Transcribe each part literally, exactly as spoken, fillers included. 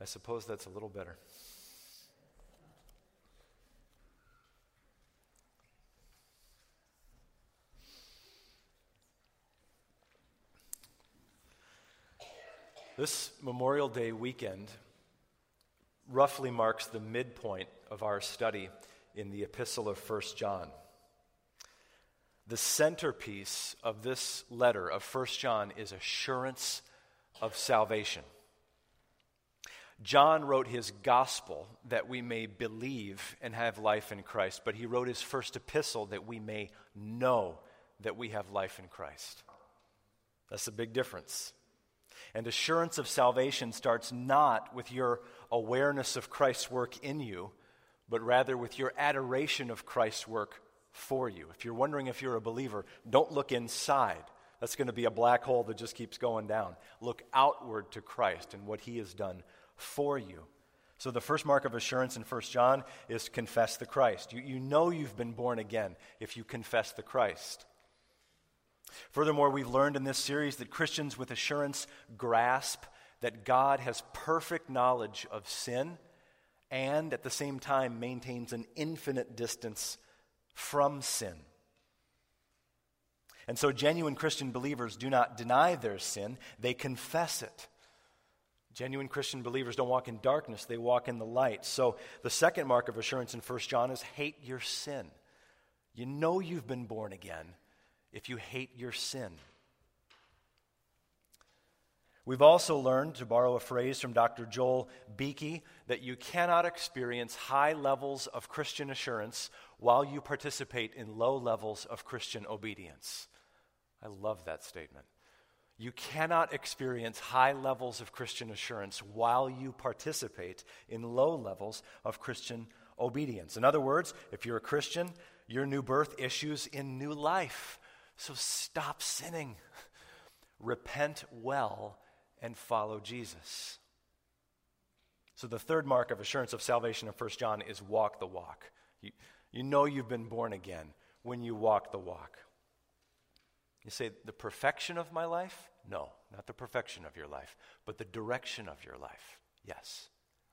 I suppose that's a little better. This Memorial Day weekend roughly marks the midpoint of our study in the Epistle of First John. The centerpiece of this letter of First John is assurance of salvation. John wrote his gospel that we may believe and have life in Christ, but he wrote his first epistle that we may know that we have life in Christ. That's a big difference. And assurance of salvation starts not with your awareness of Christ's work in you, but rather with your adoration of Christ's work for you. If you're wondering if you're a believer, don't look inside. That's going to be a black hole that just keeps going down. Look outward to Christ and what he has done for you. So the first mark of assurance in First John is confess the Christ. You, you know you've been born again if you confess the Christ. Furthermore, we've learned in this series that Christians with assurance grasp that God has perfect knowledge of sin and at the same time maintains an infinite distance from sin. And so genuine Christian believers do not deny their sin, they confess it. Genuine Christian believers don't walk in darkness, they walk in the light. So the second mark of assurance in First John is hate your sin. You know you've been born again if you hate your sin. We've also learned, to borrow a phrase from Doctor Joel Beeke, that you cannot experience high levels of Christian assurance while you participate in low levels of Christian obedience. I love that statement. You cannot experience high levels of Christian assurance while you participate in low levels of Christian obedience. In other words, if you're a Christian, your new birth issues in new life. So stop sinning. Repent well and follow Jesus. So the third mark of assurance of salvation in First John is walk the walk. You, you know you've been born again when you walk the walk. You say, the perfection of my life? No, not the perfection of your life, but the direction of your life. Yes.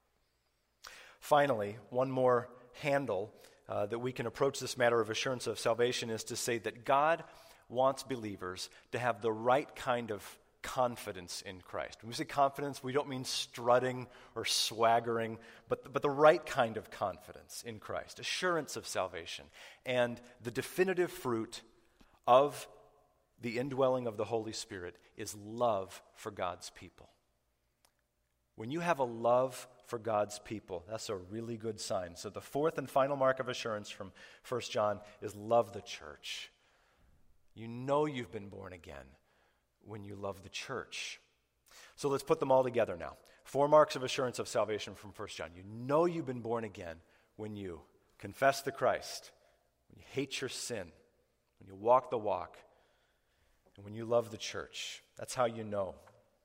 Finally, one more handle uh, that we can approach this matter of assurance of salvation is to say that God wants believers to have the right kind of confidence in Christ. When we say confidence, we don't mean strutting or swaggering, but, but the right kind of confidence in Christ, assurance of salvation, and the definitive fruit of the indwelling of the Holy Spirit is love for God's people. When you have a love for God's people, that's a really good sign. So the fourth and final mark of assurance from First John is love the church. You know you've been born again when you love the church. So let's put them all together now. Four marks of assurance of salvation from First John. You know you've been born again when you confess the Christ, when you hate your sin, when you walk the walk, and when you love the church. That's how you know.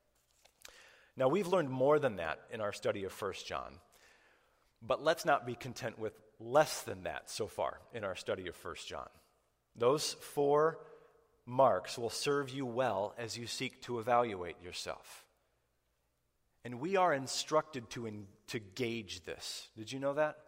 Now, we've learned more than that in our study of First John, but let's not be content with less than that so far in our study of First John. Those four marks will serve you well as you seek to evaluate yourself. And we are instructed to, in, to gauge this. Did you know that?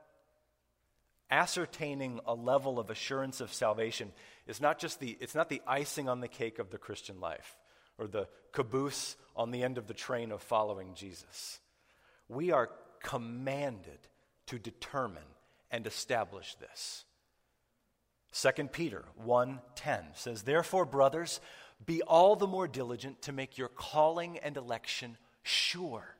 Ascertaining a level of assurance of salvation is not just the, it's not the icing on the cake of the Christian life or the caboose on the end of the train of following Jesus. We are commanded to determine and establish this. Second Peter one ten says, "Therefore, brothers, be all the more diligent to make your calling and election sure."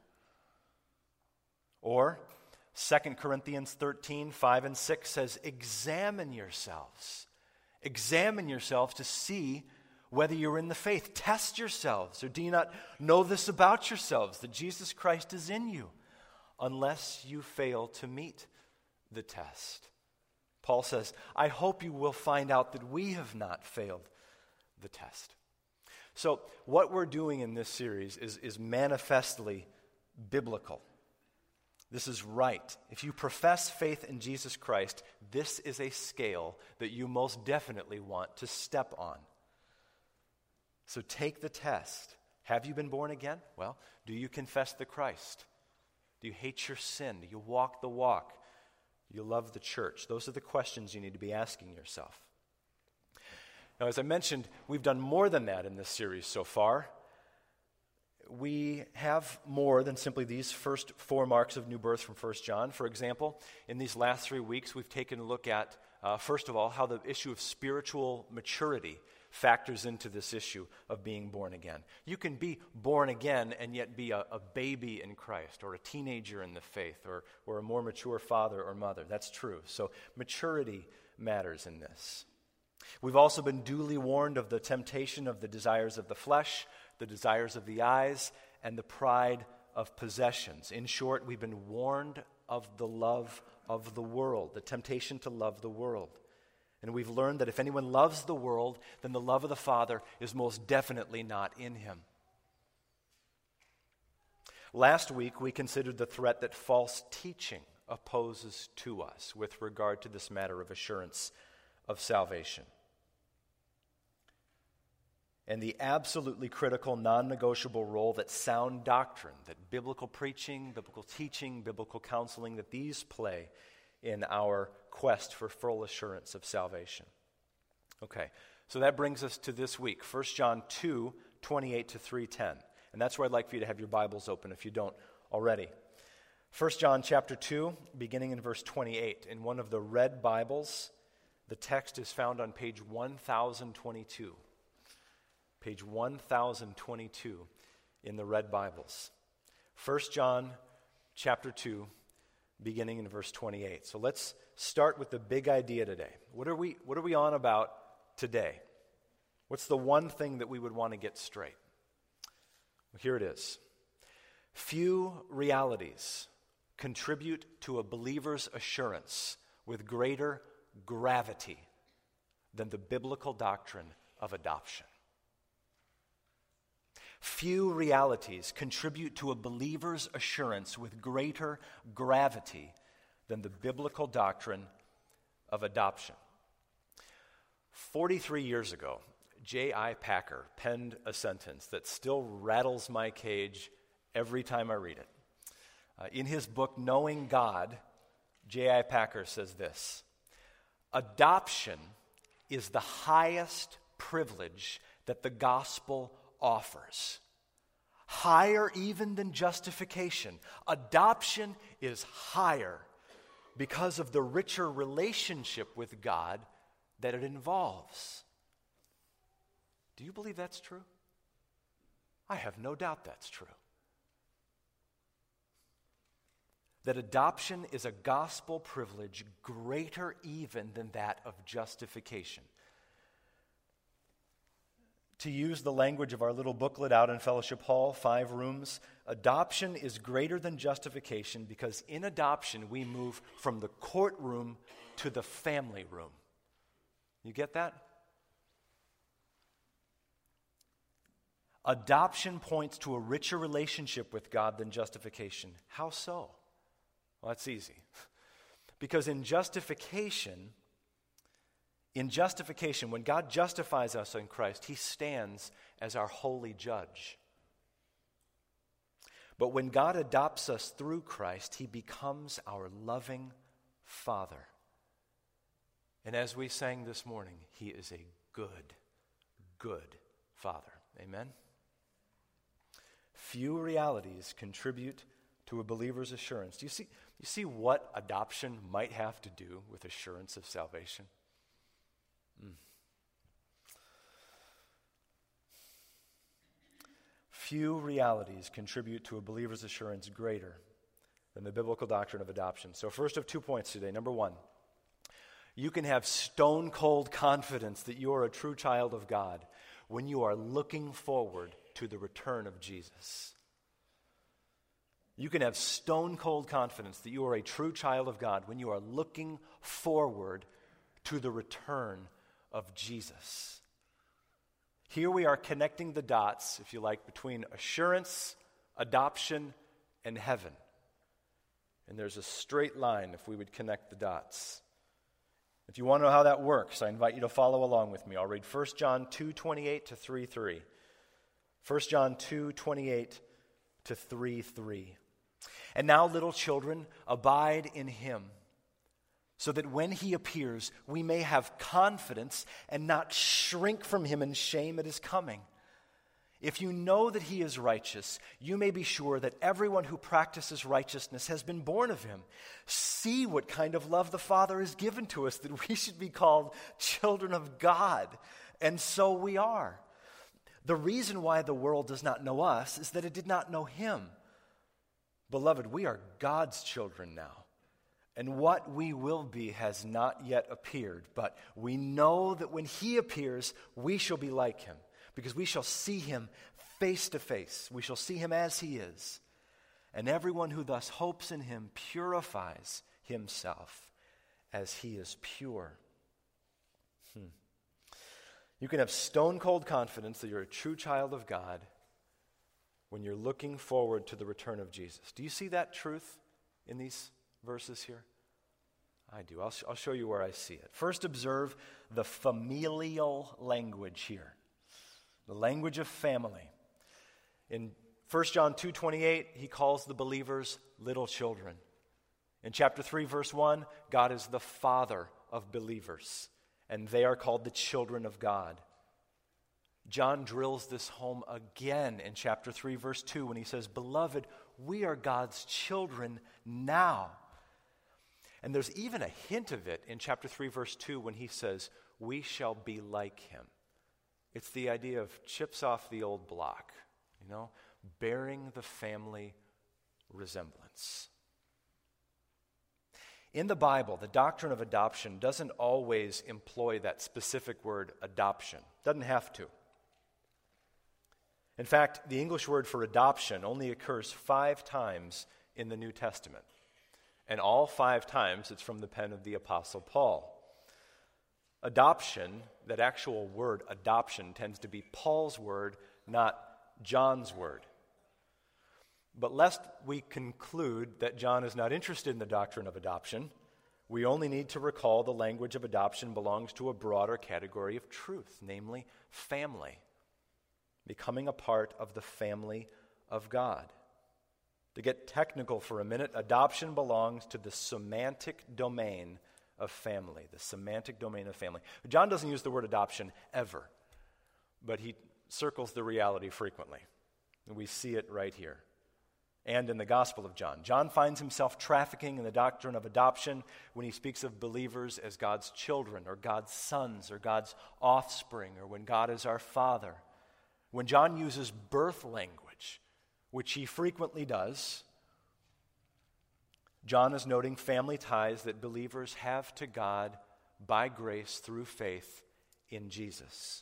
Or Second Corinthians thirteen five and six says, "Examine yourselves. Examine yourselves to see whether you're in the faith. Test yourselves, or do you not know this about yourselves, that Jesus Christ is in you, unless you fail to meet the test." Paul says, "I hope you will find out that we have not failed the test." So what we're doing in this series is, is manifestly biblical. This is right. If you profess faith in Jesus Christ, this is a scale that you most definitely want to step on. So take the test. Have you been born again? Well, do you confess the Christ? Do you hate your sin? Do you walk the walk? Do you love the church? Those are the questions you need to be asking yourself. Now, as I mentioned, we've done more than that in this series so far. We have more than simply these first four marks of new birth from First John. For example, in these last three weeks, we've taken a look at, uh, first of all, how the issue of spiritual maturity factors into this issue of being born again. You can be born again and yet be a, a baby in Christ, or a teenager in the faith, or, or a more mature father or mother. That's true. So maturity matters in this. We've also been duly warned of the temptation of the desires of the flesh, the desires of the eyes, and the pride of possessions. In short, we've been warned of the love of the world, the temptation to love the world. And we've learned that if anyone loves the world, then the love of the Father is most definitely not in him. Last week, we considered the threat that false teaching opposes to us with regard to this matter of assurance of salvation, and the absolutely critical, non-negotiable role that sound doctrine, that biblical preaching, biblical teaching, biblical counseling, that these play in our quest for full assurance of salvation. Okay, so that brings us to this week, First John two, twenty-eight to three ten. And that's where I'd like for you to have your Bibles open if you don't already. First John chapter two, beginning in verse twenty-eight. In one of the red Bibles, the text is found on page one thousand twenty-two. Page one thousand twenty-two in the red Bibles. First John chapter two, beginning in verse twenty-eight. So let's start with the big idea today. What are we, what are we on about today? What's the one thing that we would want to get straight? Well, here it is. Few realities contribute to a believer's assurance with greater gravity than the biblical doctrine of adoption. Few realities contribute to a believer's assurance with greater gravity than the biblical doctrine of adoption. Forty-three years ago, J I Packer penned a sentence that still rattles my cage every time I read it. Uh, in his book, Knowing God, J I Packer says this: adoption is the highest privilege that the gospel offers. Higher even than justification. Adoption is higher because of the richer relationship with God that it involves. Do you believe that's true? I have no doubt that's true. That adoption is a gospel privilege greater even than that of justification. To use the language of our little booklet out in Fellowship Hall, five rooms, adoption is greater than justification because in adoption we move from the courtroom to the family room. You get that? Adoption points to a richer relationship with God than justification. How so? Well, that's easy. Because in justification, in justification, when God justifies us in Christ, he stands as our holy judge. But when God adopts us through Christ, he becomes our loving Father. And as we sang this morning, he is a good, good Father. Amen? Few realities contribute to a believer's assurance. Do you see, you see what adoption might have to do with assurance of salvation? Mm. Few realities contribute to a believer's assurance greater than the biblical doctrine of adoption. So first of two points today. Number one, you can have stone-cold confidence that you are a true child of God when you are looking forward to the return of Jesus. You can have stone-cold confidence that you are a true child of God when you are looking forward to the return of Jesus. Here we are connecting the dots, if you like, between assurance, adoption, and heaven. And there's a straight line if we would connect the dots. If you want to know how that works, I invite you to follow along with me. I'll read First John two twenty-eight to three three. First John two twenty-eight to three three. And now, little children, abide in him, so that when he appears, we may have confidence and not shrink from him in shame at his coming. If you know that he is righteous, you may be sure that everyone who practices righteousness has been born of him. See what kind of love the Father has given to us, that we should be called children of God. And so we are. The reason why the world does not know us is that it did not know him. Beloved, we are God's children now, and what we will be has not yet appeared, but we know that when he appears, we shall be like him, because we shall see him face to face. We shall see him as he is, and everyone who thus hopes in him purifies himself as he is pure. Hmm. You can have stone-cold confidence that you're a true child of God when you're looking forward to the return of Jesus. Do you see that truth in these verses here? I do. I'll, sh- I'll show you where I see it. First, observe the familial language here, the language of family. In First John two twenty-eight, he calls the believers little children. In chapter three, verse one, God is the Father of believers, and they are called the children of God. John drills this home again in chapter three, verse two, when he says, "Beloved, we are God's children now." And there's even a hint of it in chapter three, verse two, when he says, "We shall be like him." It's the idea of chips off the old block, you know, bearing the family resemblance. In the Bible, the doctrine of adoption doesn't always employ that specific word adoption. Doesn't have to. In fact, the English word for adoption only occurs five times in the New Testament. And all five times it's from the pen of the Apostle Paul. Adoption, that actual word adoption, tends to be Paul's word, not John's word. But lest we conclude that John is not interested in the doctrine of adoption, we only need to recall the language of adoption belongs to a broader category of truth, namely family. Becoming a part of the family of God. To get technical for a minute, adoption belongs to the semantic domain of family, the semantic domain of family. John doesn't use the word adoption ever, but he circles the reality frequently. And we see it right here. And in the Gospel of John. John finds himself trafficking in the doctrine of adoption when he speaks of believers as God's children, or God's sons, or God's offspring, or when God is our Father. When John uses birth language, which he frequently does, John is noting family ties that believers have to God by grace through faith in Jesus.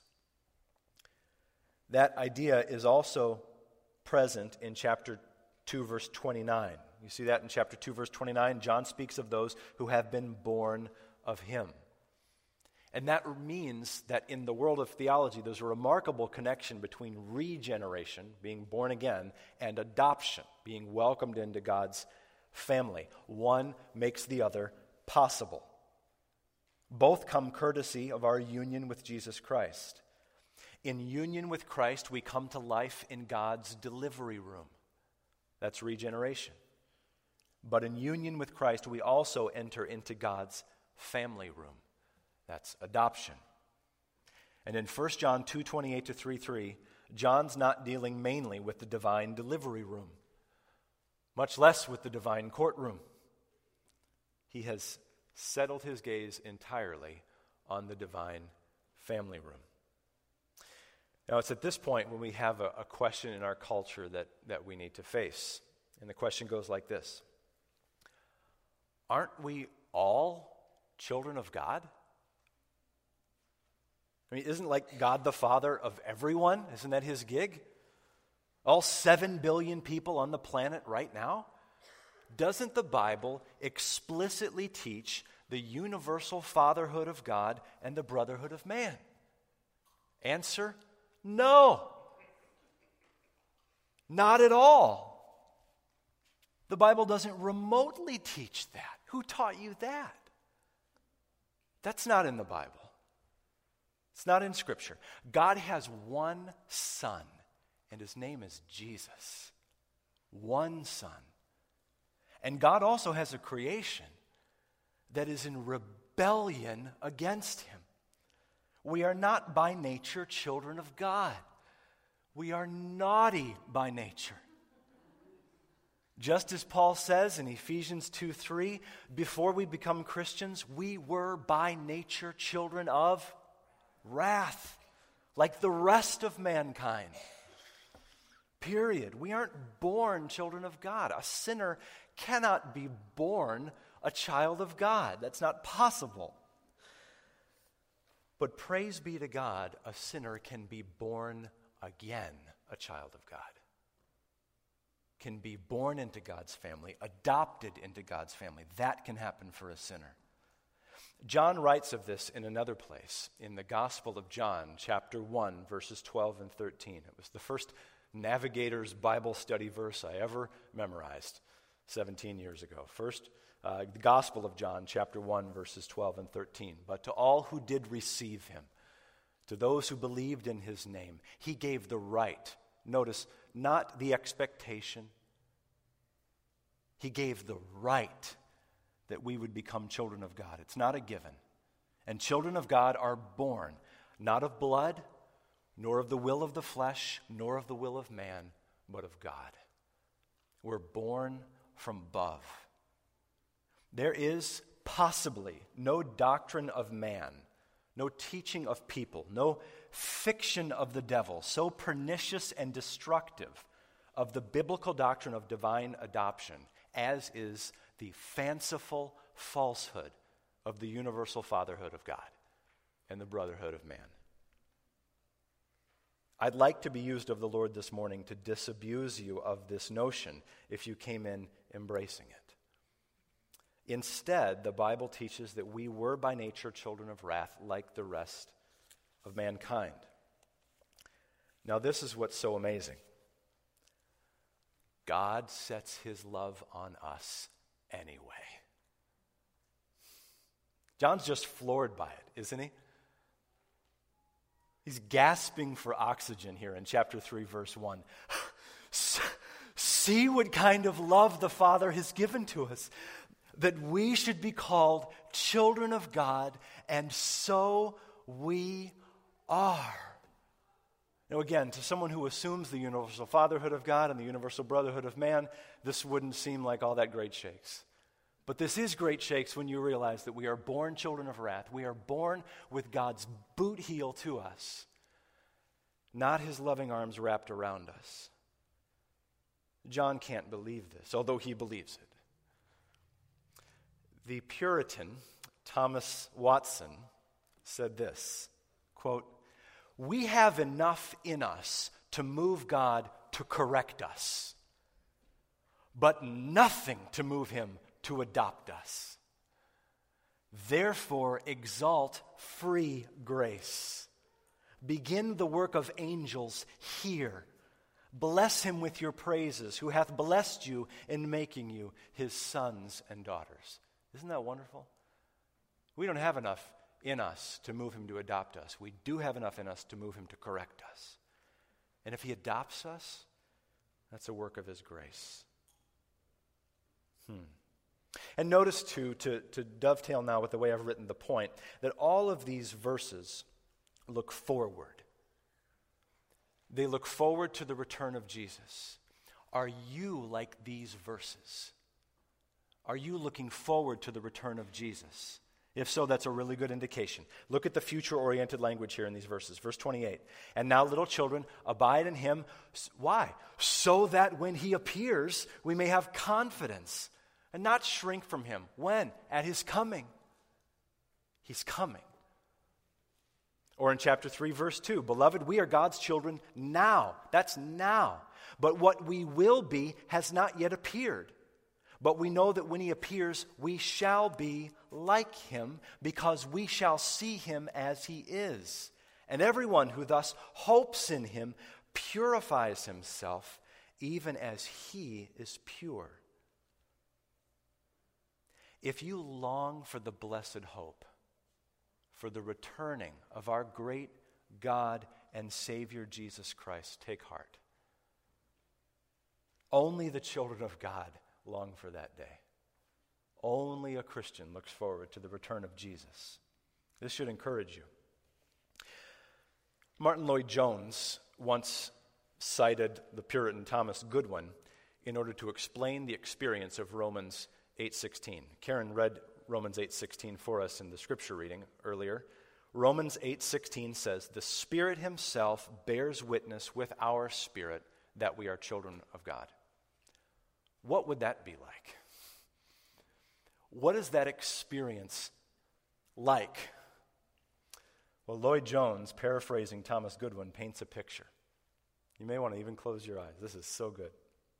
That idea is also present in chapter two, verse twenty-nine. You see that in chapter two, verse twenty-nine? John speaks of those who have been born of him. And that means that in the world of theology, there's a remarkable connection between regeneration, being born again, and adoption, being welcomed into God's family. One makes the other possible. Both come courtesy of our union with Jesus Christ. In union with Christ, we come to life in God's delivery room. That's regeneration. But in union with Christ, we also enter into God's family room. That's adoption. And in First John two twenty-eight to three three, John's not dealing mainly with the divine delivery room, much less with the divine courtroom. He has settled his gaze entirely on the divine family room. Now, it's at this point when we have a, a question in our culture that, that we need to face. And the question goes like this: aren't we all children of God? I mean, isn't like God the Father of everyone? Isn't that his gig? All seven billion people on the planet right now? Doesn't the Bible explicitly teach the universal fatherhood of God and the brotherhood of man? Answer: no. Not at all. The Bible doesn't remotely teach that. Who taught you that? That's not in the Bible. It's not in Scripture. God has one Son, and his name is Jesus. One Son. And God also has a creation that is in rebellion against him. We are not by nature children of God. We are naughty by nature. Just as Paul says in Ephesians two three, before we become Christians, we were by nature children of wrath, like the rest of mankind. Period. We aren't born children of God. A sinner cannot be born a child of God. That's not possible. But praise be to God, a sinner can be born again a child of God. Can be born into God's family, adopted into God's family. That can happen for a sinner. John writes of this in another place, in the Gospel of John, chapter one, verses twelve and thirteen. It was the first Navigator's Bible study verse I ever memorized seventeen years ago. First, uh, the Gospel of John, chapter one, verses twelve and thirteen. But to all who did receive him, to those who believed in his name, he gave the right. Notice, not the expectation. He gave the right that we would become children of God. It's not a given. And children of God are born, not of blood, nor of the will of the flesh, nor of the will of man, but of God. We're born from above. There is possibly no doctrine of man, no teaching of people, no fiction of the devil so pernicious and destructive of the biblical doctrine of divine adoption as is the fanciful falsehood of the universal fatherhood of God and the brotherhood of man. I'd like to be used of the Lord this morning to disabuse you of this notion if you came in embracing it. Instead, the Bible teaches that we were by nature children of wrath like the rest of mankind. Now, this is what's so amazing. God sets his love on us anyway. John's just floored by it, isn't he? He's gasping for oxygen here in chapter three, verse one. See what kind of love the Father has given to us, that we should be called children of God, and so we are. Now again, to someone who assumes the universal fatherhood of God and the universal brotherhood of man, this wouldn't seem like all that great shakes. But this is great shakes when you realize that we are born children of wrath. We are born with God's boot heel to us, not his loving arms wrapped around us. John can't believe this, although he believes it. The Puritan Thomas Watson said this, quote, "We have enough in us to move God to correct us, but nothing to move him to adopt us. Therefore, exalt free grace. Begin the work of angels here. Bless him with your praises, who hath blessed you in making you his sons and daughters." Isn't that wonderful? We don't have enough in us to move him to adopt us. We do have enough in us to move him to correct us. And if he adopts us, that's a work of his grace. Hmm. And notice, too, to, to dovetail now with the way I've written the point, that all of these verses look forward. They look forward to the return of Jesus. Are you like these verses? Are you looking forward to the return of Jesus? If so, that's a really good indication. Look at the future-oriented language here in these verses. Verse twenty-eight, "And now, little children, abide in him." Why? So that when he appears, we may have confidence and not shrink from him. When? At his coming. He's coming. Or in chapter three, verse two, "Beloved, we are God's children now." That's now. "But what we will be has not yet appeared. But we know that when he appears, we shall be like him, because we shall see him as he is. And everyone who thus hopes in him purifies himself, even as he is pure." If you long for the blessed hope, for the returning of our great God and Savior Jesus Christ, take heart. Only the children of God long for that day. Only a Christian looks forward to the return of Jesus. This should encourage you. Martin Lloyd-Jones once cited the Puritan Thomas Goodwin in order to explain the experience of Romans eight sixteen. Karen read Romans eight sixteen for us in the scripture reading earlier. Romans eight sixteen says, "The Spirit himself bears witness with our spirit that we are children of God." What would that be like? What is that experience like? Well, Lloyd-Jones, paraphrasing Thomas Goodwin, paints a picture. You may want to even close your eyes. This is so good.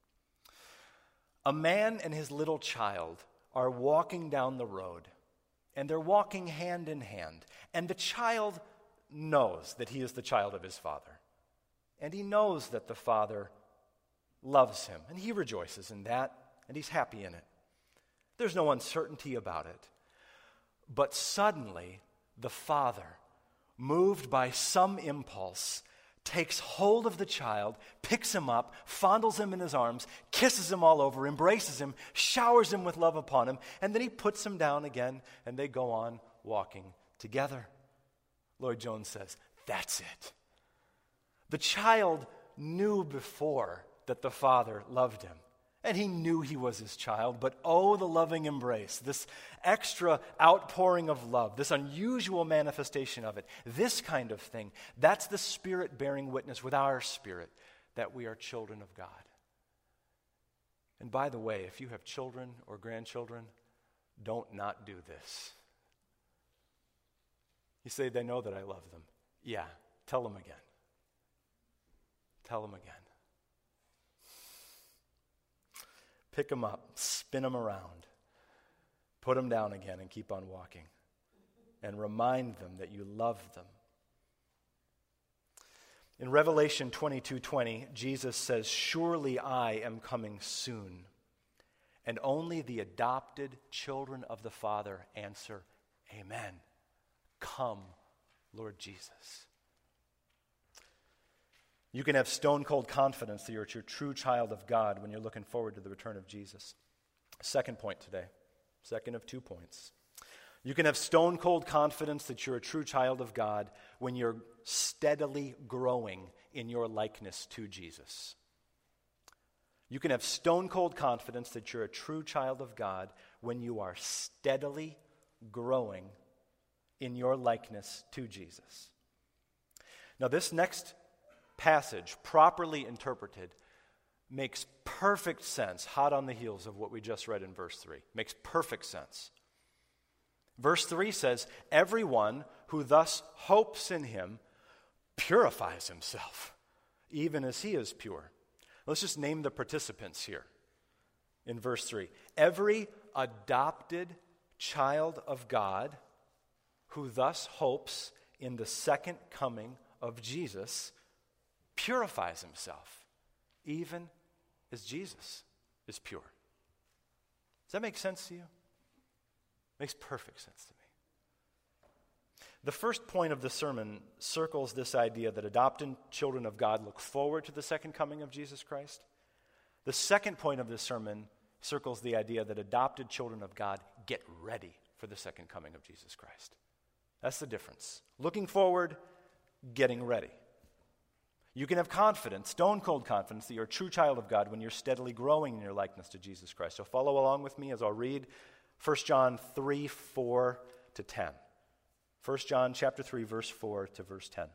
A man and his little child are walking down the road, and they're walking hand in hand, and the child knows that he is the child of his father, and he knows that the father loves him, and he rejoices in that, and he's happy in it. There's no uncertainty about it. But suddenly, the father, moved by some impulse, takes hold of the child, picks him up, fondles him in his arms, kisses him all over, embraces him, showers him with love upon him, and then he puts him down again, and they go on walking together. Lloyd-Jones says, that's it. The child knew before that the father loved him, and he knew he was his child, but oh, the loving embrace, this extra outpouring of love, this unusual manifestation of it, this kind of thing, that's the Spirit bearing witness with our spirit that we are children of God. And by the way, if you have children or grandchildren, don't not do this. You say, they know that I love them. Yeah, tell them again. Tell them again. Pick them up, spin them around, put them down again, and keep on walking. And remind them that you love them. In Revelation twenty-two twenty, Jesus says, "Surely I am coming soon." And only the adopted children of the Father answer, "Amen. Come, Lord Jesus." You can have stone-cold confidence that you're a true child of God when you're looking forward to the return of Jesus. Second point today, second of two points. You can have stone-cold confidence that you're a true child of God when you're steadily growing in your likeness to Jesus. You can have stone-cold confidence that you're a true child of God when you are steadily growing in your likeness to Jesus. Now, this next passage, properly interpreted, makes perfect sense, hot on the heels of what we just read in verse three. Makes perfect sense. Verse three says, "Everyone who thus hopes in him purifies himself, even as he is pure." Let's just name the participants here in verse three. Every adopted child of God who thus hopes in the second coming of Jesus purifies himself, even as Jesus is pure. Does that make sense to you? Makes perfect sense to me. The first point of the sermon circles this idea that adopted children of God look forward to the second coming of Jesus Christ. The second point of the sermon circles the idea that adopted children of God get ready for the second coming of Jesus Christ. That's the difference. Looking forward, getting ready. You can have confidence, stone-cold confidence, that you're a true child of God when you're steadily growing in your likeness to Jesus Christ. So follow along with me as I'll read First John three, four to ten. First John chapter three, verse four to verse ten.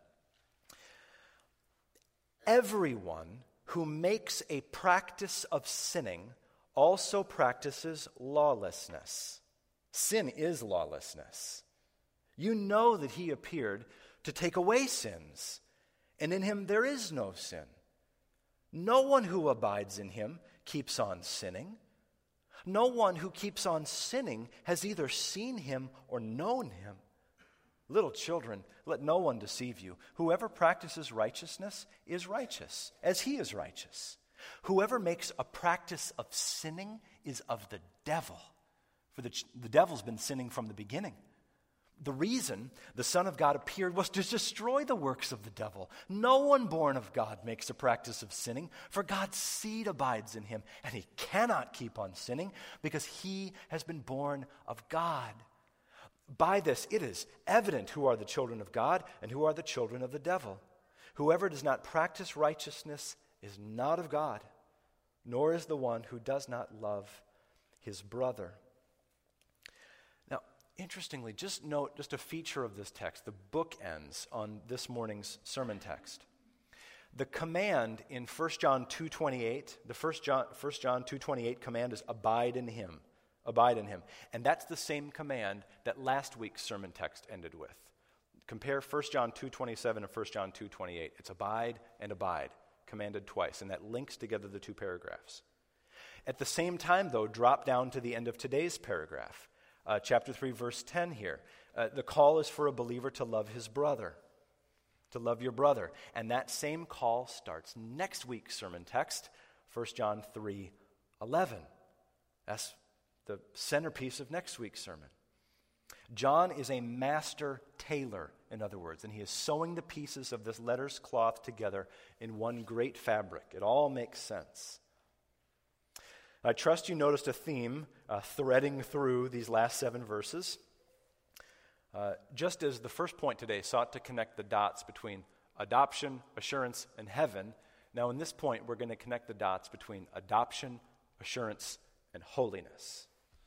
"Everyone who makes a practice of sinning also practices lawlessness. Sin is lawlessness. You know that he appeared to take away sins, and in him there is no sin. No one who abides in him keeps on sinning. No one who keeps on sinning has either seen him or known him. Little children, let no one deceive you. Whoever practices righteousness is righteous, as he is righteous. Whoever makes a practice of sinning is of the devil, for the, ch- the devil's been sinning from the beginning. The reason the Son of God appeared was to destroy the works of the devil. No one born of God makes a practice of sinning, for God's seed abides in him, and he cannot keep on sinning because he has been born of God. By this it is evident who are the children of God and who are the children of the devil. Whoever does not practice righteousness is not of God, nor is the one who does not love his brother. Interestingly, just note just a feature of this text, the bookends on this morning's sermon text. The command in First John two twenty-eight, the First John, First John two twenty-eight command is abide in him, abide in him. And that's the same command that last week's sermon text ended with. Compare First John two twenty-seven and First John two twenty-eight. It's abide and abide, commanded twice, and that links together the two paragraphs. At the same time, though, drop down to the end of today's paragraph. Uh, chapter three, verse ten here. Uh, the call is for a believer to love his brother, to love your brother. And that same call starts next week's sermon text, First John three eleven. That's the centerpiece of next week's sermon. John is a master tailor, in other words, and he is sewing the pieces of this letter's cloth together in one great fabric. It all makes sense. I trust you noticed a theme uh, threading through these last seven verses. Uh, just as the first point today sought to connect the dots between adoption, assurance, and heaven, now in this point we're going to connect the dots between adoption, assurance, and holiness.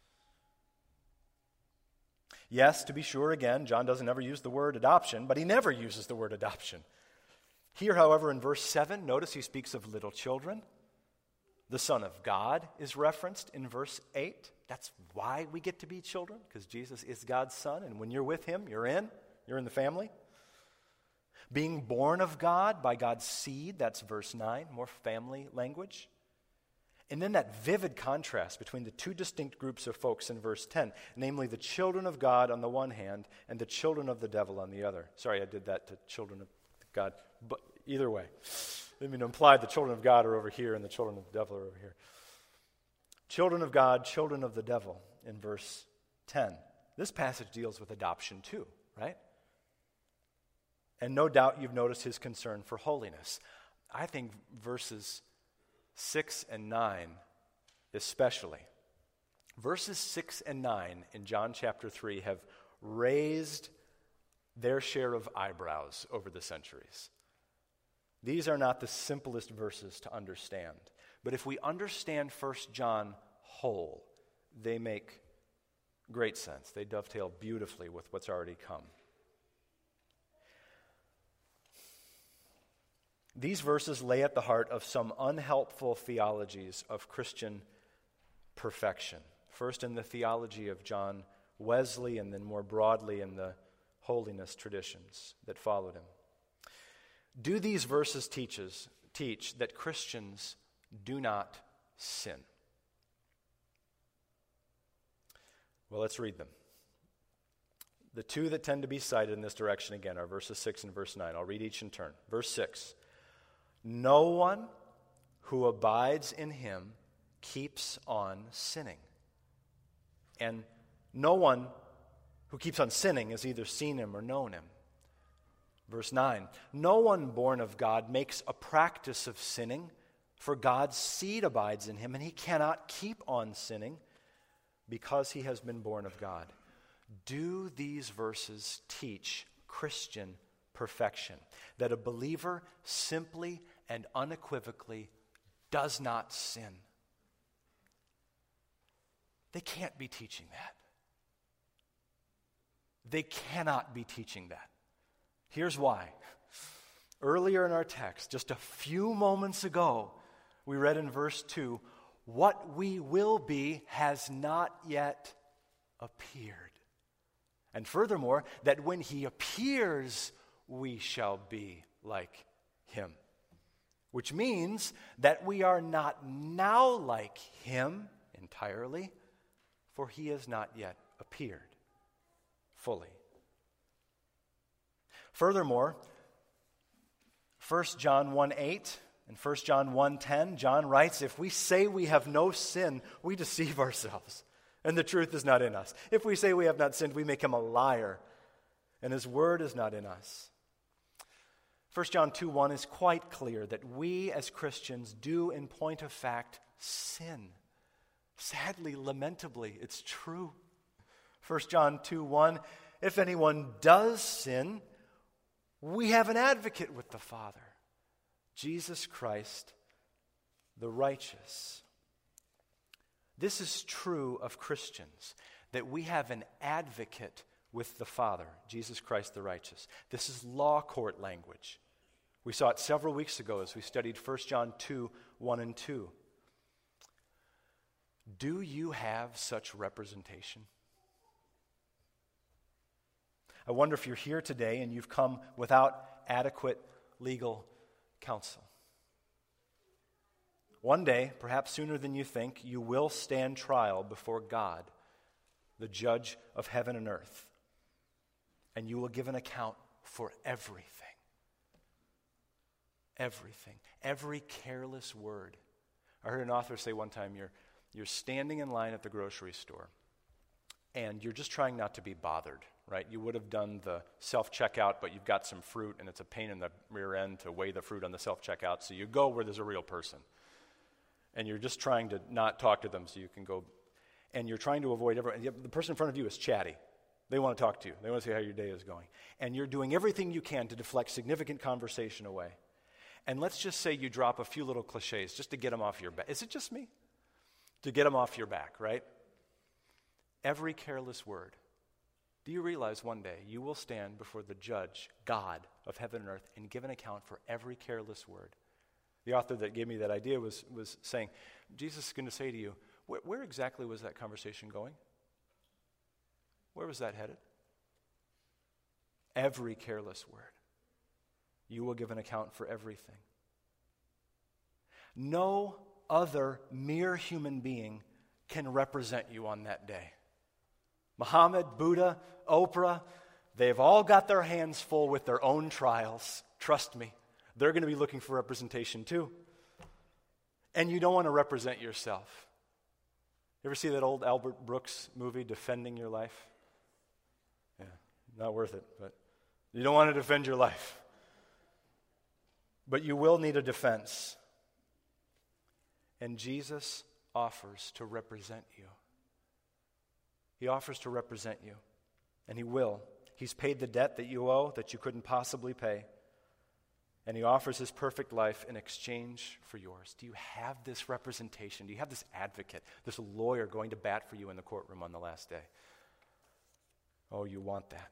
Yes, to be sure, again, John doesn't ever use the word adoption, but he never uses the word adoption. Here, however, in verse seven, notice he speaks of little children. The Son of God is referenced in verse eight. That's why we get to be children, because Jesus is God's Son, and when you're with him, you're in. You're in the family. Being born of God by God's seed, that's verse nine, more family language. And then that vivid contrast between the two distinct groups of folks in verse ten, namely the children of God on the one hand and the children of the devil on the other. Sorry, I did that to children of God, but either way. I mean, to imply the children of God are over here and the children of the devil are over here. Children of God, children of the devil in verse ten. This passage deals with adoption too, right? And no doubt you've noticed his concern for holiness. I think verses six and nine especially. Verses six and nine in John chapter three have raised their share of eyebrows over the centuries. These are not the simplest verses to understand. But if we understand First John whole, they make great sense. They dovetail beautifully with what's already come. These verses lay at the heart of some unhelpful theologies of Christian perfection. First in the theology of John Wesley, and then more broadly in the holiness traditions that followed him. Do these verses teaches, teach that Christians do not sin? Well, let's read them. The two that tend to be cited in this direction again are verses six and verse nine. I'll read each in turn. Verse six. No one who abides in him keeps on sinning. And no one who keeps on sinning has either seen him or known him. Verse nine, no one born of God makes a practice of sinning, for God's seed abides in him, and he cannot keep on sinning because he has been born of God. Do these verses teach Christian perfection? That a believer simply and unequivocally does not sin? They can't be teaching that. They cannot be teaching that. Here's why. Earlier in our text, just a few moments ago, we read in verse two, what we will be has not yet appeared. And furthermore, that when he appears, we shall be like him. Which means that we are not now like him entirely, for he has not yet appeared fully. Furthermore, First John one eight and First John one ten, John writes, if we say we have no sin, we deceive ourselves, and the truth is not in us. If we say we have not sinned, we make him a liar, and his word is not in us. First John two one is quite clear that we as Christians do, in point of fact, sin. Sadly, lamentably, it's true. First John two one, if anyone does sin, we have an advocate with the Father, Jesus Christ, the righteous. This is true of Christians, that we have an advocate with the Father, Jesus Christ the righteous. This is law court language. We saw it several weeks ago as we studied First John two one and two. Do you have such representation? I wonder if you're here today and you've come without adequate legal counsel. One day, perhaps sooner than you think, you will stand trial before God, the judge of heaven and earth, and you will give an account for everything. Everything. Every careless word. I heard an author say one time, you're, you're standing in line at the grocery store, and you're just trying not to be bothered, right? You would have done the self-checkout, but you've got some fruit, and it's a pain in the rear end to weigh the fruit on the self-checkout, so you go where there's a real person. And you're just trying to not talk to them so you can go, and you're trying to avoid everyone. The person in front of you is chatty. They want to talk to you. They want to see how your day is going. And you're doing everything you can to deflect significant conversation away. And let's just say you drop a few little cliches just to get them off your back. Is it just me? To get them off your back, right? Every careless word. Do you realize one day you will stand before the judge, God of heaven and earth, and give an account for every careless word? The author that gave me that idea was, was saying, Jesus is going to say to you, where, where exactly was that conversation going? Where was that headed? Every careless word. You will give an account for everything. No other mere human being can represent you on that day. Muhammad, Buddha, Oprah, they've all got their hands full with their own trials. Trust me. They're going to be looking for representation too. And you don't want to represent yourself. You ever see that old Albert Brooks movie, Defending Your Life? Yeah, not worth it, but you don't want to defend your life. But you will need a defense. And Jesus offers to represent you. He offers to represent you. And he will. He's paid the debt that you owe that you couldn't possibly pay. And he offers his perfect life in exchange for yours. Do you have this representation? Do you have this advocate, this lawyer going to bat for you in the courtroom on the last day? Oh, you want that.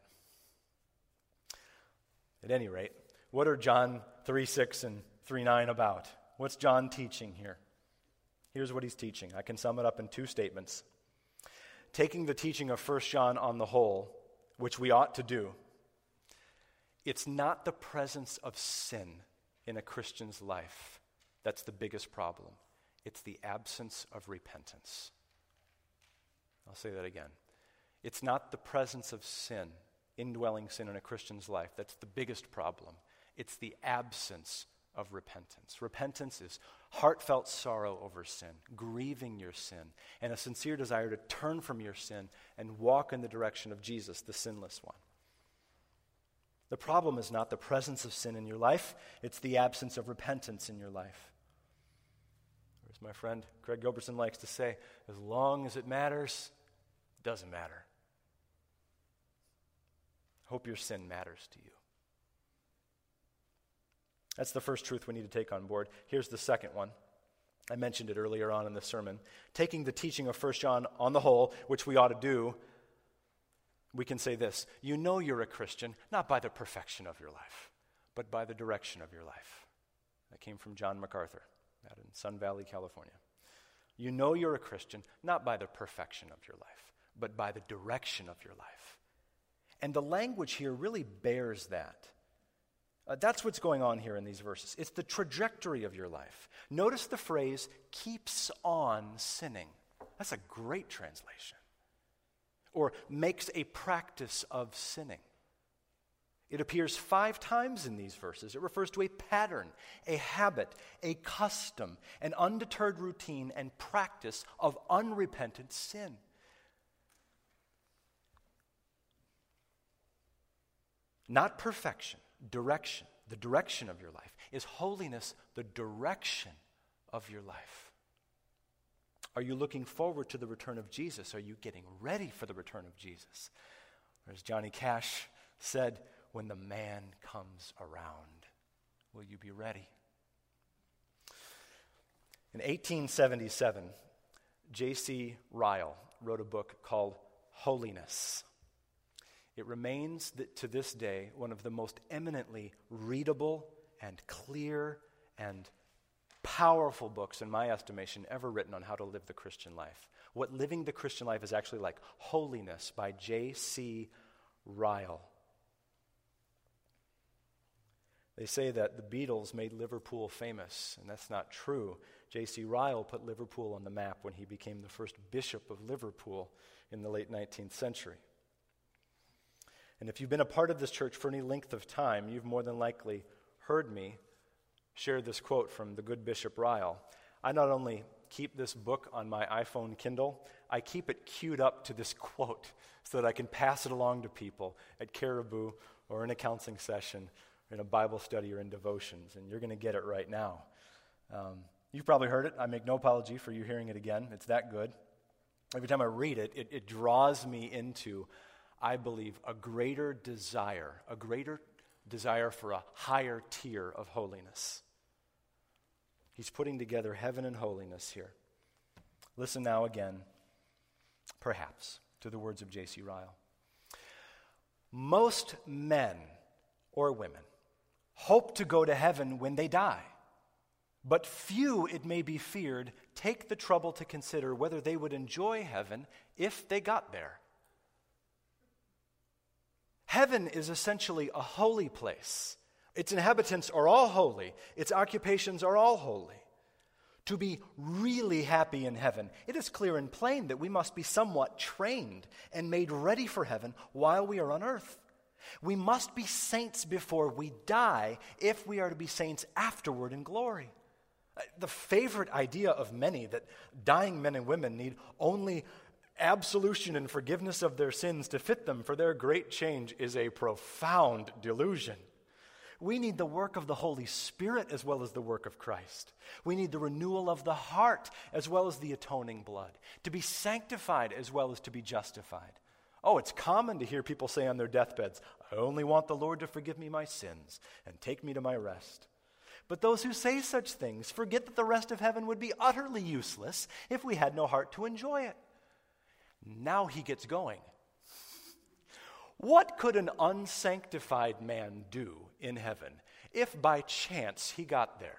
At any rate, what are John three six and three nine about? What's John teaching here? Here's what he's teaching. I can sum it up in two statements. Taking the teaching of First John on the whole, which we ought to do, it's not the presence of sin in a Christian's life that's the biggest problem. It's the absence of repentance. I'll say that again. It's not the presence of sin, indwelling sin in a Christian's life, that's the biggest problem. It's the absence of repentance. Repentance is heartfelt sorrow over sin, grieving your sin, and a sincere desire to turn from your sin and walk in the direction of Jesus, the sinless one. The problem is not the presence of sin in your life, it's the absence of repentance in your life. Or as my friend Craig Gilbertson likes to say, as long as it matters, it doesn't matter. Hope your sin matters to you. That's the first truth we need to take on board. Here's the second one. I mentioned it earlier on in the sermon. Taking the teaching of First John on the whole, which we ought to do, we can say this: you know you're a Christian, not by the perfection of your life, but by the direction of your life. That came from John MacArthur out in Sun Valley, California. You know you're a Christian, not by the perfection of your life, but by the direction of your life. And the language here really bears that. Uh, that's what's going on here in these verses. It's the trajectory of your life. Notice the phrase, keeps on sinning. That's a great translation. Or makes a practice of sinning. It appears five times in these verses. It refers to a pattern, a habit, a custom, an undeterred routine and practice of unrepentant sin. Not perfection, direction. The direction of your life. Is holiness the direction of your life? Are you looking forward to the return of Jesus? Are you getting ready for the return of Jesus? Or as Johnny Cash said, when the man comes around, will you be ready? In eighteen seventy-seven, J C Ryle wrote a book called Holiness. It remains that to this day one of the most eminently readable and clear and powerful books, in my estimation, ever written on how to live the Christian life. What living the Christian life is actually like. Holiness by J C Ryle. They say that the Beatles made Liverpool famous, and that's not true. J C Ryle put Liverpool on the map when he became the first bishop of Liverpool in the late nineteenth century. And if you've been a part of this church for any length of time, you've more than likely heard me share this quote from the good Bishop Ryle. I not only keep this book on my iPhone Kindle, I keep it queued up to this quote so that I can pass it along to people at Caribou or in a counseling session, or in a Bible study or in devotions, and you're going to get it right now. Um, you've probably heard it. I make no apology for you hearing it again. It's that good. Every time I read it, it, it draws me into, I believe, a greater desire, a greater desire for a higher tier of holiness. He's putting together heaven and holiness here. Listen now again, perhaps, to the words of J C Ryle. Most men or women hope to go to heaven when they die, but few, it may be feared, take the trouble to consider whether they would enjoy heaven if they got there. Heaven is essentially a holy place. Its inhabitants are all holy. Its occupations are all holy. To be really happy in heaven, it is clear and plain that we must be somewhat trained and made ready for heaven while we are on earth. We must be saints before we die if we are to be saints afterward in glory. The favorite idea of many that dying men and women need only absolution and forgiveness of their sins to fit them for their great change is a profound delusion. We need the work of the Holy Spirit as well as the work of Christ. We need the renewal of the heart as well as the atoning blood, to be sanctified as well as to be justified. Oh, it's common to hear people say on their deathbeds, I only want the Lord to forgive me my sins and take me to my rest. But those who say such things forget that the rest of heaven would be utterly useless if we had no heart to enjoy it. Now he gets going. What could an unsanctified man do in heaven if by chance he got there?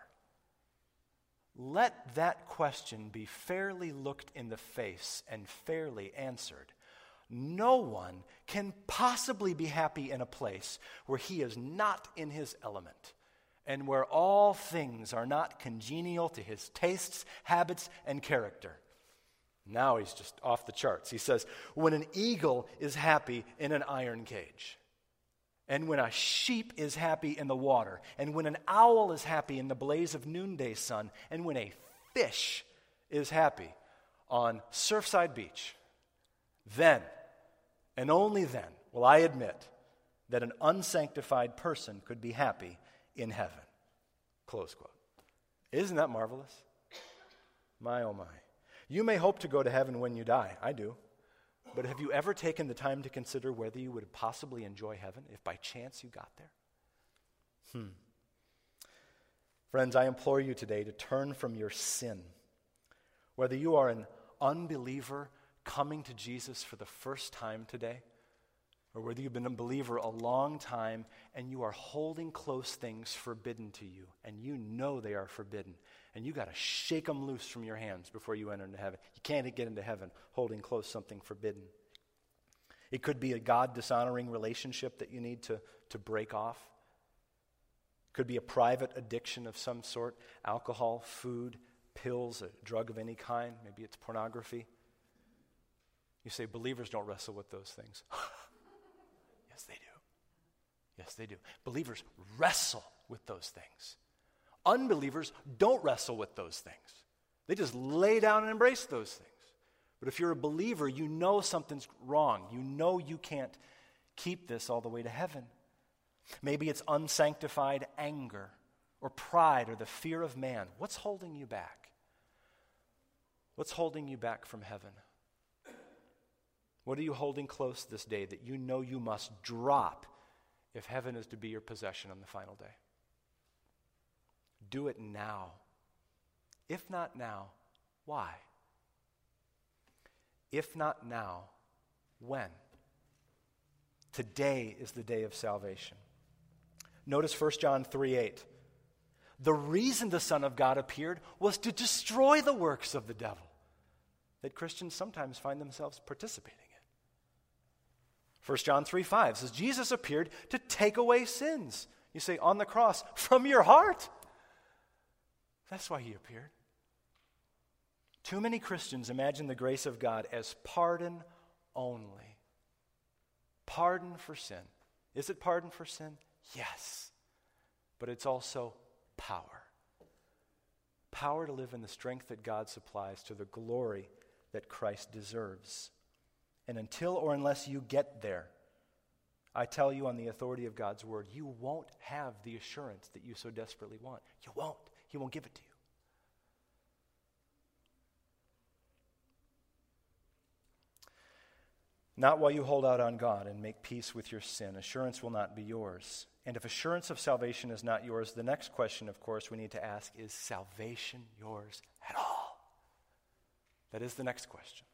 Let that question be fairly looked in the face and fairly answered. No one can possibly be happy in a place where he is not in his element and where all things are not congenial to his tastes, habits, and character. Now he's just off the charts. He says, when an eagle is happy in an iron cage, and when a sheep is happy in the water, and when an owl is happy in the blaze of noonday sun, and when a fish is happy on Surfside Beach, then, and only then, will I admit that an unsanctified person could be happy in heaven. Close quote. Isn't that marvelous? My, oh my. You may hope to go to heaven when you die. I do. But have you ever taken the time to consider whether you would possibly enjoy heaven if by chance you got there? Hmm. Friends, I implore you today to turn from your sin. Whether you are an unbeliever coming to Jesus for the first time today, or whether you've been a believer a long time and you are holding close things forbidden to you, and you know they are forbidden, and you got to shake them loose from your hands before you enter into heaven. You can't get into heaven holding close something forbidden. It could be a God-dishonoring relationship that you need to, to break off. It could be a private addiction of some sort, alcohol, food, pills, a drug of any kind. Maybe it's pornography. You say, believers don't wrestle with those things. Yes, they do. Yes, they do. Believers wrestle with those things. Unbelievers don't wrestle with those things. They just lay down and embrace those things. But if you're a believer, you know something's wrong. You know you can't keep this all the way to heaven. Maybe it's unsanctified anger or pride or the fear of man. What's holding you back? What's holding you back from heaven? What are you holding close this day that you know you must drop if heaven is to be your possession on the final day? Do it now. If not now, why? If not now, when? Today is the day of salvation. Notice First John three eight. The reason the Son of God appeared was to destroy the works of the devil that Christians sometimes find themselves participating in. First John three five says, Jesus appeared to take away sins. You say, on the cross, from your heart. That's why he appeared. Too many Christians imagine the grace of God as pardon only. Pardon for sin. Is it pardon for sin? Yes. But it's also power. Power to live in the strength that God supplies to the glory that Christ deserves. And until or unless you get there, I tell you on the authority of God's word, you won't have the assurance that you so desperately want. You won't. He won't give it to you. Not while you hold out on God and make peace with your sin. Assurance will not be yours. And if assurance of salvation is not yours, the next question, of course, we need to ask, is salvation yours at all? That is the next question.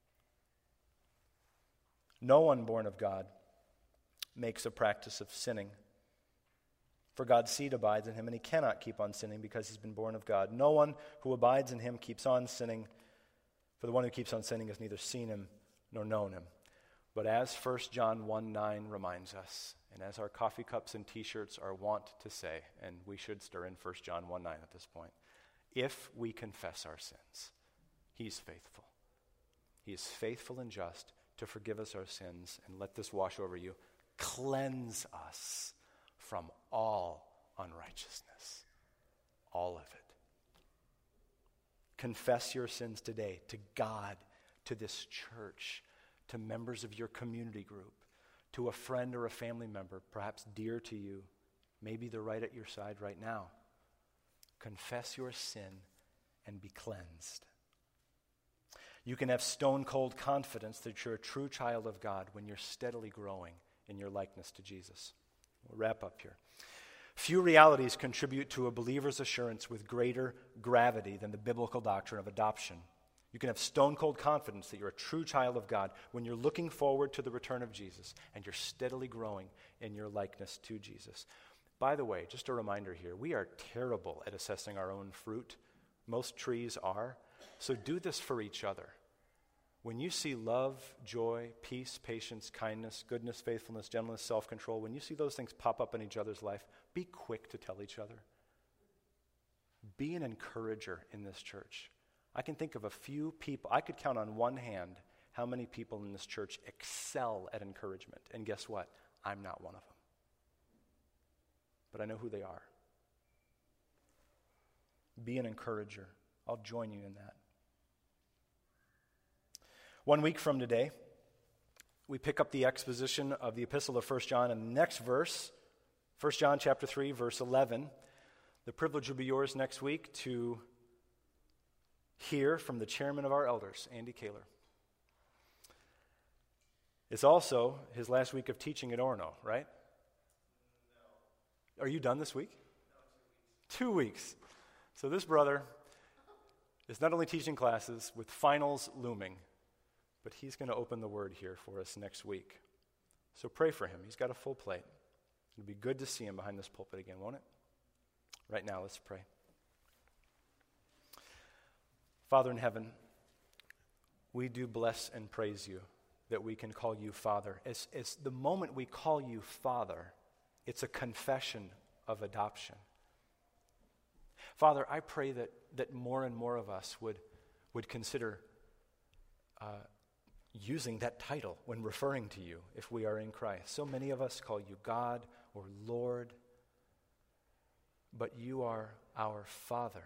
No one born of God makes a practice of sinning. For God's seed abides in him, and he cannot keep on sinning because he's been born of God. No one who abides in him keeps on sinning, for the one who keeps on sinning has neither seen him nor known him. But as First John one nine reminds us, and as our coffee cups and t-shirts are wont to say, and we should stir in First John one nine at this point, if we confess our sins, he's faithful. He is faithful and just to forgive us our sins, and let this wash over you, cleanse us from all unrighteousness. All of it. Confess your sins today to God, to this church, to members of your community group, to a friend or a family member, perhaps dear to you. Maybe they're right at your side right now. Confess your sin and be cleansed. You can have stone-cold confidence that you're a true child of God when you're steadily growing in your likeness to Jesus. We'll wrap up here. Few realities contribute to a believer's assurance with greater gravity than the biblical doctrine of adoption. You can have stone-cold confidence that you're a true child of God when you're looking forward to the return of Jesus and you're steadily growing in your likeness to Jesus. By the way, just a reminder here, we are terrible at assessing our own fruit. Most trees are. So do this for each other. When you see love, joy, peace, patience, kindness, goodness, faithfulness, gentleness, self-control, when you see those things pop up in each other's life, be quick to tell each other. Be an encourager in this church. I can think of a few people, I could count on one hand how many people in this church excel at encouragement. And guess what? I'm not one of them. But I know who they are. Be an encourager. I'll join you in that. One week from today, we pick up the exposition of the epistle of First John, and the next verse, First John chapter three, verse eleven. The privilege will be yours next week to hear from the chairman of our elders, Andy Kaler. It's also his last week of teaching at Orono, right? No. Are you done this week? No, two weeks. Two weeks. So this brother is not only teaching classes with finals looming, but he's going to open the word here for us next week. So pray for him. He's got a full plate. It'll be good to see him behind this pulpit again, won't it? Right now, let's pray. Father in heaven, we do bless and praise you that we can call you Father. As, as the moment we call you Father, it's a confession of adoption. Father, I pray that, that more and more of us would, would consider uh, using that title when referring to you if we are in Christ. So many of us call you God or Lord, but you are our Father.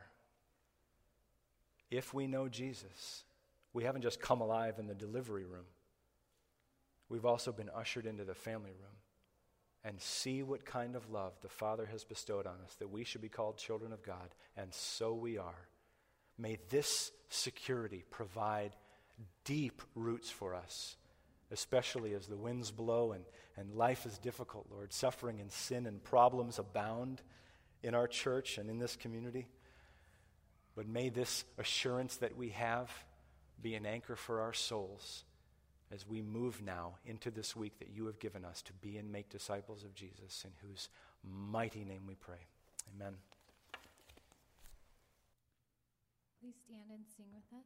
If we know Jesus, we haven't just come alive in the delivery room. We've also been ushered into the family room. and see what kind of love the Father has bestowed on us, that we should be called children of God, and so we are. May this security provide deep roots for us, especially as the winds blow and, and life is difficult, Lord. Suffering and sin and problems abound in our church and in this community. But may this assurance that we have be an anchor for our souls as we move now into this week that you have given us to be and make disciples of Jesus, in whose mighty name we pray. Amen. Please stand and sing with us.